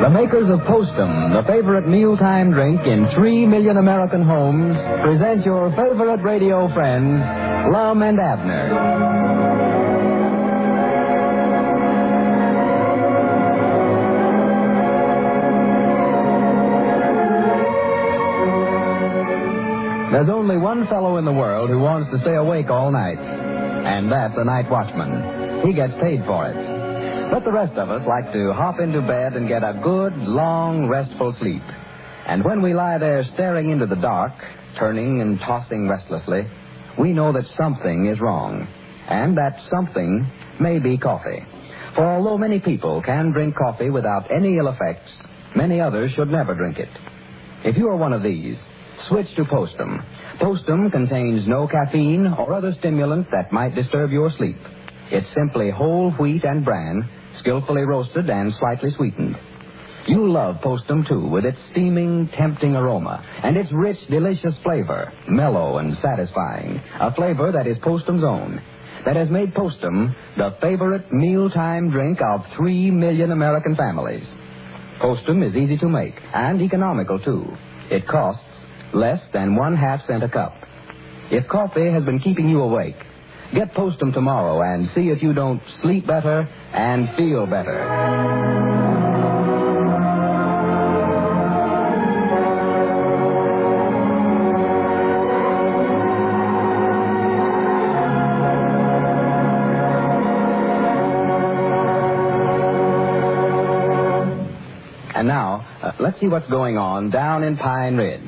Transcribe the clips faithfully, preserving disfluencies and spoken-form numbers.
The makers of Postum, the favorite mealtime drink in three million American homes, present your favorite radio friends, Lum and Abner. There's only one fellow in the world who wants to stay awake all night, and that's a night watchman. He gets paid for it. But the rest of us like to hop into bed and get a good, long, restful sleep. And when we lie there staring into the dark, turning and tossing restlessly, we know that something is wrong, and that something may be coffee. For although many people can drink coffee without any ill effects, many others should never drink it. If you are one of these, switch to Postum. Postum contains no caffeine or other stimulant that might disturb your sleep. It's simply whole wheat and bran, skillfully roasted and slightly sweetened. You'll love Postum, too, with its steaming, tempting aroma and its rich, delicious flavor, mellow and satisfying, a flavor that is Postum's own, that has made Postum the favorite mealtime drink of three million American families. Postum is easy to make and economical, too. It costs less than one half cent a cup. If coffee has been keeping you awake, get Postum tomorrow and see if you don't sleep better and feel better. And now, uh, let's see what's going on down in Pine Ridge.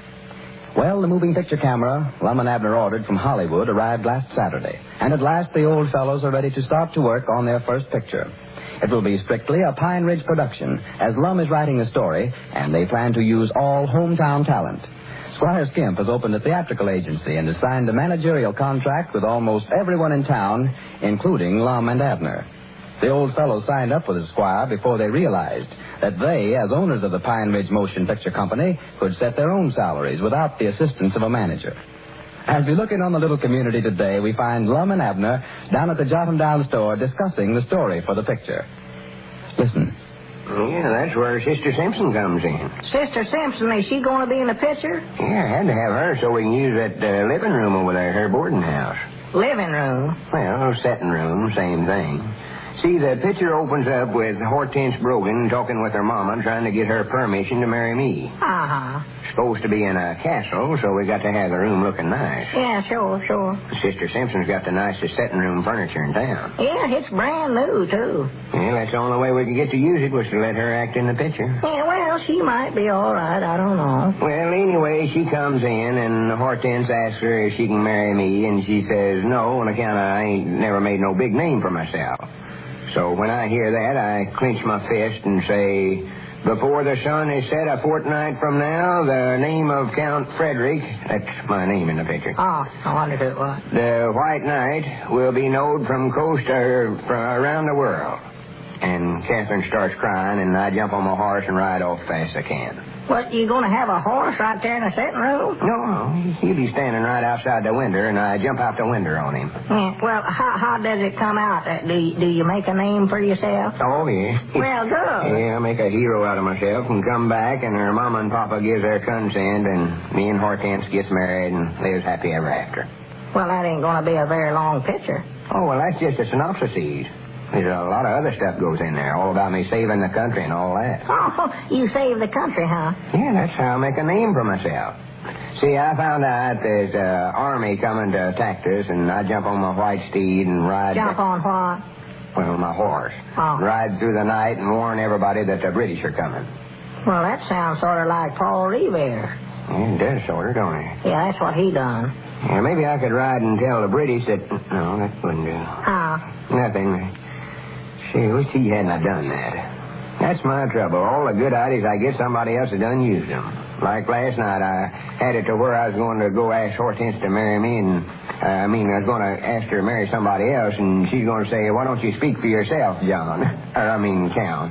Well, the moving picture camera Lum and Abner ordered from Hollywood arrived last Saturday, and at last the old fellows are ready to start to work on their first picture. It will be strictly a Pine Ridge production, as Lum is writing the story, and they plan to use all hometown talent. Squire Skimp has opened a theatrical agency and has signed a managerial contract with almost everyone in town, including Lum and Abner. The old fellows signed up with the Squire before they realized that they, as owners of the Pine Ridge Motion Picture Company, could set their own salaries without the assistance of a manager. As we look in on the little community today, we find Lum and Abner down at the Jot 'em Down store discussing the story for the picture. Listen. Yeah, that's where Sister Simpson comes in. Sister Simpson, is she going to be in the picture? Yeah, I had to have her so we can use that uh, living room over there, her boarding house. Living room? Well, setting room, same thing. See, the picture opens up with Hortense Brogan talking with her mama, trying to get her permission to marry me. Uh-huh. Supposed to be in a castle, so we got to have the room looking nice. Yeah, sure, sure. Sister Simpson's got the nicest setting room furniture in town. Yeah, it's brand new, too. Yeah, that's the only way we could get to use it was to let her act in the picture. Yeah, well, she might be all right. I don't know. Well, anyway, she comes in, and Hortense asks her if she can marry me, and she says no on account of I ain't never made no big name for myself. So when I hear that, I clench my fist and say, before the sun is set a fortnight from now, the name of Count Frederick, that's my name in the picture. Oh, I wonder who it was. The White Knight will be known from coast or from around the world. And Catherine starts crying, and I jump on my horse and ride off fast as I can. What, you going to have a horse right there in the sitting room? No, he'll be standing right outside the window, and I jump out the window on him. Yeah, well, how, how does it come out? Uh, do, you, do you make a name for yourself? Oh, yeah. Well, good. Yeah, I make a hero out of myself and come back, and her mama and papa gives their consent, and me and Hortense gets married and lives happy ever after. Well, that ain't going to be a very long picture. Oh, well, that's just a synopsis. There's a lot of other stuff goes in there, all about me saving the country and all that. Oh, you saved the country, huh? Yeah, that's how I make a name for myself. See, I found out there's an army coming to attack us, and I jump on my white steed and ride... Jump on what? Well, my horse. Oh. Ride through the night and warn everybody that the British are coming. Well, that sounds sort of like Paul Revere. Yeah, it does sort of, don't it? Yeah, that's what he done. Yeah, maybe I could ride and tell the British that... No, that wouldn't do. How? Nothing. See, wish he hadn't have done that. That's my trouble. All the good ideas I get, somebody else has done used them. Like last night, I had it to where I was going to go ask Hortense to marry me, and uh, I mean, I was going to ask her to marry somebody else, and she's going to say, why don't you speak for yourself, John? Or, I mean, Count.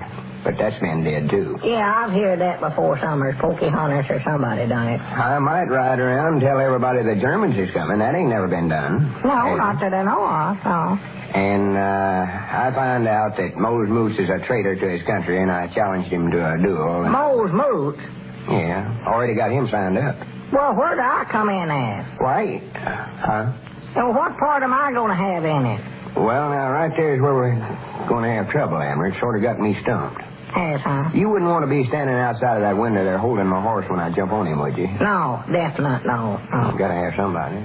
But that's been dead, too. Yeah, I've heard that before summers. Pocahontas or somebody done it. I might ride around and tell everybody the Germans is coming. That ain't never been done. No, Has not it? that I know of, no. And uh, I found out that Mose Moose is a traitor to his country, and I challenged him to a duel. And... Mose Moose? Yeah, already got him signed up. Well, where do I come in at? Why? Uh, huh? And what part am I going to have in it? Well, now, right there is where we're going to have trouble, Abner. It sort of got me stumped. Yes, huh? You wouldn't want to be standing outside of that window there holding my horse when I jump on him, would you? No, definite no. no. You've got to have somebody.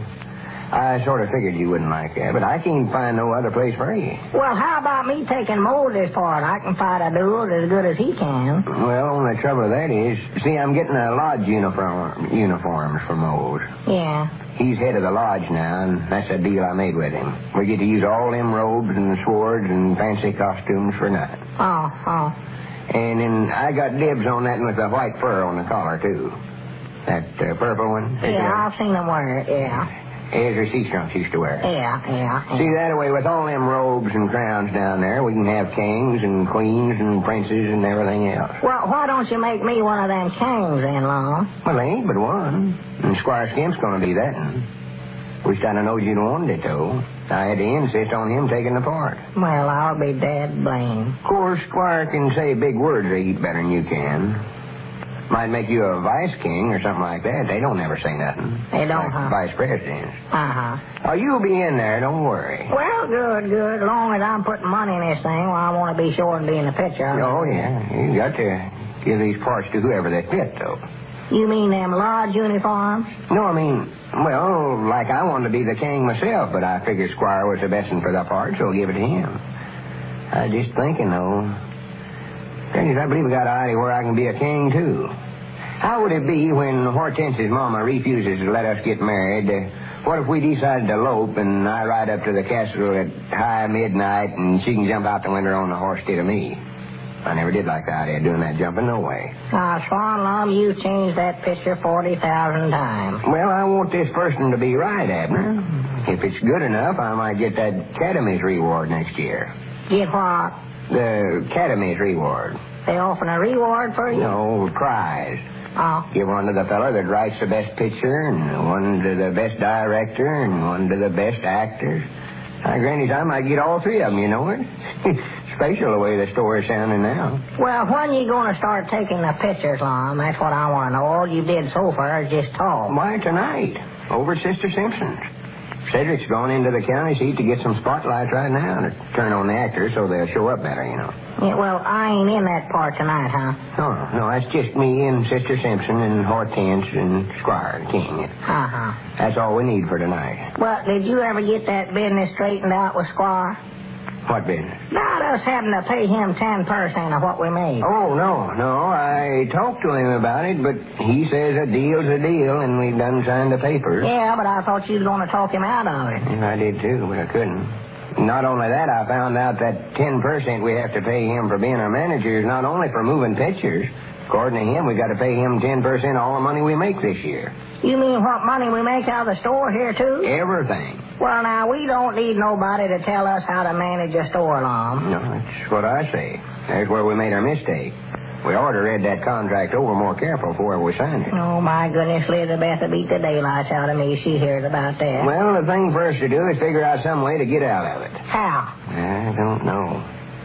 I sort of figured you wouldn't like that, but I can't find no other place for you. Well, how about me taking Moses' part? I can fight a duel as good as he can. Well, only trouble with that is, see, I'm getting a lodge uniform uniforms for Mose. Yeah. He's head of the lodge now, and that's a deal I made with him. We get to use all them robes and swords and fancy costumes for nothing. Oh, oh. And then I got dibs on that with the white fur on the collar, too. That uh, purple one. Yeah, I've seen them wear it, yeah. Ezra Seastrunk used to wear it. Yeah, yeah. yeah. See, that way, with all them robes and crowns down there, we can have kings and queens and princes and everything else. Well, why don't you make me one of them kings then, Lon? Well, there ain't but one. And Squire Skimp's going to be that one. Wished I'd have known you'd wanted it, though. I had to insist on him taking the part. Well, I'll be dead blame. Of course, Squire can say big words a heap better than you can. Might make you a vice king or something like that. They don't never say nothing. They don't, like huh? Vice presidents. Uh-huh. Oh, you'll be in there, don't worry. Well, good, good. As long as I'm putting money in this thing, well, I want to be sure and be in the picture. Oh, yeah. You got to give these parts to whoever they fit, though. You mean them lodge uniforms? No, I mean, well, like I wanted to be the king myself, but I figured Squire was the best one for the part, so I'll give it to him. I was just thinking, though. Granny, I believe I got an idea where I can be a king, too. How would it be when Hortense's mama refuses to let us get married? Uh, what if we decided to elope and I ride up to the castle at high midnight and she can jump out the window on the horse instead of me? I never did like the idea of doing that jumping, no way. Ah, Swan Lum, you've changed that picture forty thousand times. Well, I want this person to be right, Abner. If it's good enough, I might get that Academy's reward next year. Get what? The Academy's reward. They offering a reward for you? No, prize. Oh. Give one to the fellow that writes the best picture, and one to the best director, and one to the best actor. Uh, Granny, I might get all three of them, you know it. Special the way the story's sounding now. Well, when you going to start taking the pictures, Lon? That's what I want to know. All you did so far is just talk. Why, tonight, over at Sister Simpson's. Cedric's gone into the county seat to get some spotlights right now to turn on the actors so they'll show up better, you know. Yeah, well, I ain't in that part tonight, huh? No, no, that's just me and Sister Simpson and Hortense and Squire and King. Uh-huh. That's all we need for tonight. Well, did you ever get that business straightened out with Squire? What business? About us having to pay him ten percent of what we made. Oh, no, no. I talked to him about it, but he says a deal's a deal, and we've done signed the papers. Yeah, but I thought you was going to talk him out of it. Yeah, I did, too, but I couldn't. Not only that, I found out that ten percent we have to pay him for being our manager is not only for moving pictures. According to him, we got to pay him ten percent of all the money we make this year. You mean what money we make out of the store here, too? Everything. Well, now, we don't need nobody to tell us how to manage a store, Lom. No, that's what I say. That's where we made our mistake. We ought to read that contract over more careful before we signed it. Oh, my goodness, Elizabeth will beat the daylights out of me. She hears about that. Well, the thing for us to do is figure out some way to get out of it. How? I don't know.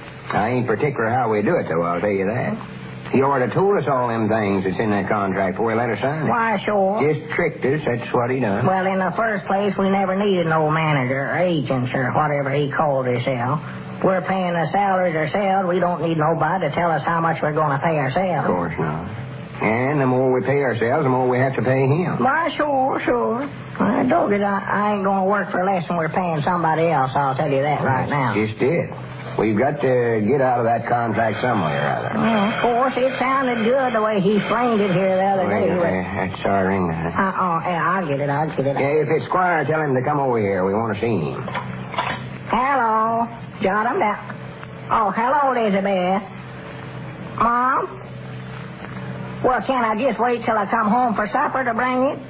I ain't particular how we do it, though, I'll tell you that. He ought to told us all them things that's in that contract before he let us sign it. Why, sure. Just tricked us, that's what he done. Well, in the first place, we never needed no manager or agents or whatever he called himself. We're paying the salaries ourselves. We don't need nobody to tell us how much we're going to pay ourselves. Of course not. And the more we pay ourselves, the more we have to pay him. Why, sure, sure. I told you I, I ain't going to work for less than we're paying somebody else. I'll tell you that right now. Just it. We've got to get out of that contract some way or other. Yeah, of course, it sounded good the way he framed it here the other Wait, day. uh, that's our ring. Uh, Uh-uh, yeah, I'll get it, I'll get it. yeah, if it's Squire, tell him to come over here. We want to see him. Hello. Jot him down. Oh, hello, Elizabeth. Mom? Well, can I just wait till I come home for supper to bring it?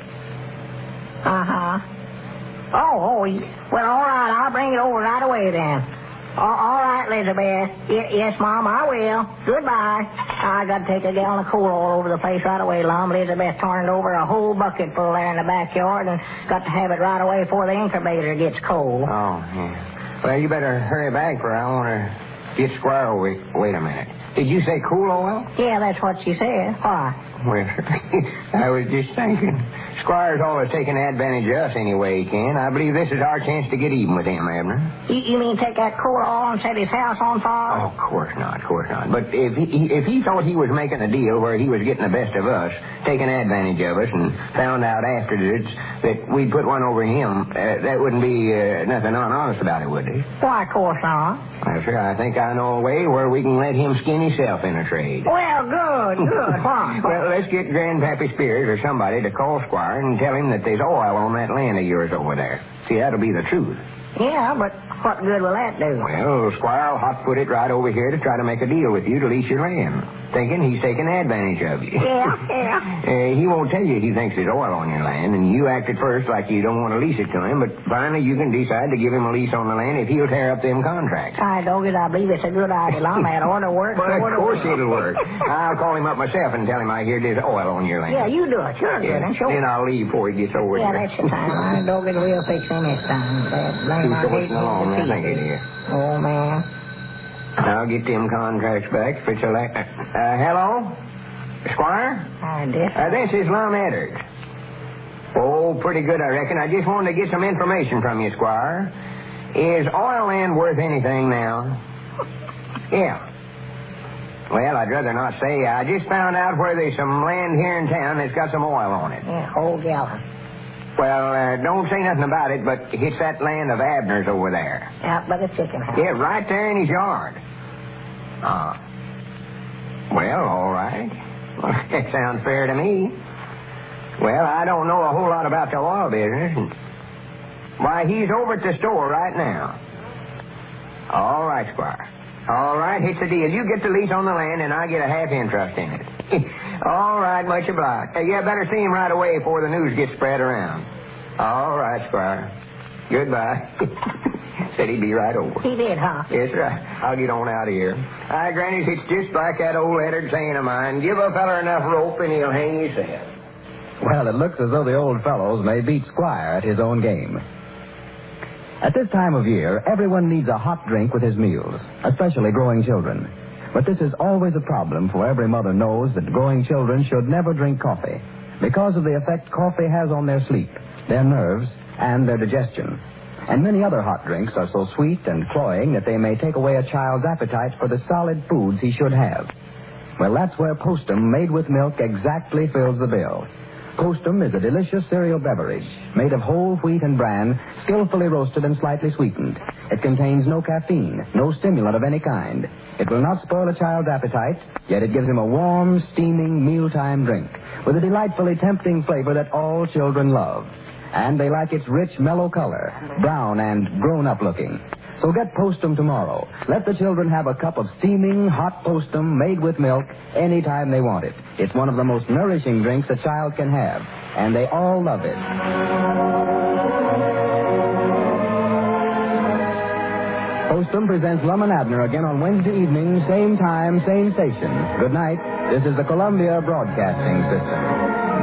Uh-huh. Oh, oh, well, all right, I'll bring it over right away then. Oh, all right, Elizabeth. Y- yes, Mom, I will. Goodbye. I got to take a gallon of coal all over the place right away, Lum. Elizabeth turned over a whole bucket full there in the backyard and got to have it right away before the incubator gets cold. Oh, yeah. Well, you better hurry back, for I want to get Squire. Wait, wait a minute. Did you say cool oil? Yeah, that's what she said. Why? Well, I was just thinking. Squire's always taking advantage of us any way he can. I believe this is our chance to get even with him, Abner. You, you mean take that coal oil and set his house on fire? Oh, of course not, of course not. But if he, if he thought he was making a deal where he was getting the best of us, taking advantage of us, and found out afterwards that we'd put one over him, uh, that wouldn't be uh, nothing honest about it, would it? Why, of course not. Well, sure, I think I know a way where we can let him skin himself in a trade. Well, good, good. Why? Well, let's get Grandpappy Spears or somebody to call Squire and tell him that there's oil on that land of yours over there. See, that'll be the truth. Yeah, but what good will that do? Well, Squire will hot-foot it right over here to try to make a deal with you to lease your land, thinking he's taking advantage of you. Yeah, yeah. Uh, he won't tell you he thinks there's oil on your land, and you act at first like you don't want to lease it to him, but finally you can decide to give him a lease on the land if he'll tear up them contracts. I don't it. I believe it's a good idea, Lum. That ought to work. But of Order course work. it'll work. I'll call him up myself and tell him I hear there's oil on your land. Yeah, you do it. Sure, Yeah, good. And sure. then I'll leave before he gets over Yeah, here. that's the time. I don't get real fix him this time. That blame He's I going hate along, I him to think it pieces. is. Oh, man. I'll get them contracts back if it's a la- uh, hello? Squire? I guess. Uh, this is Lum Eddard. Oh, pretty good, I reckon. I just wanted to get some information from you, Squire. Is oil land worth anything now? Yeah. Well, I'd rather not say. I just found out where there's some land here in town that's got some oil on it. Yeah, whole gallon. Well, uh, don't say nothing about it, but it's that land of Abner's over there. Out by the chicken house. Yeah, right there in his yard. Ah. Well, all right. Well, that sounds fair to me. Well, I don't know a whole lot about the oil business. Why, he's over at the store right now. All right, Squire. All right, it's a deal. You get the lease on the land, and I get a half interest in it. All right, much obliged. Hey, you better see him right away before the news gets spread around. All right, Squire. Goodbye. Said he'd be right over. He did, huh? Yes, right. I'll get on out of here. Hi, Granny, it's just like that old Eddard saying of mine. Give a feller enough rope and he'll hang himself. Well, it looks as though the old fellows may beat Squire at his own game. At this time of year, everyone needs a hot drink with his meals, especially growing children. But this is always a problem, for every mother knows that growing children should never drink coffee because of the effect coffee has on their sleep, their nerves, and their digestion. And many other hot drinks are so sweet and cloying that they may take away a child's appetite for the solid foods he should have. Well, that's where Postum, made with milk, exactly fills the bill. Postum is a delicious cereal beverage made of whole wheat and bran, skillfully roasted and slightly sweetened. It contains no caffeine, no stimulant of any kind. It will not spoil a child's appetite, yet it gives him a warm, steaming mealtime drink with a delightfully tempting flavor that all children love. And they like its rich, mellow color, brown and grown-up looking. So get Postum tomorrow. Let the children have a cup of steaming, hot Postum made with milk anytime they want it. It's one of the most nourishing drinks a child can have, and they all love it. Postum presents Lum and Abner again on Wednesday evening, same time, same station. Good night. This is the Columbia Broadcasting System.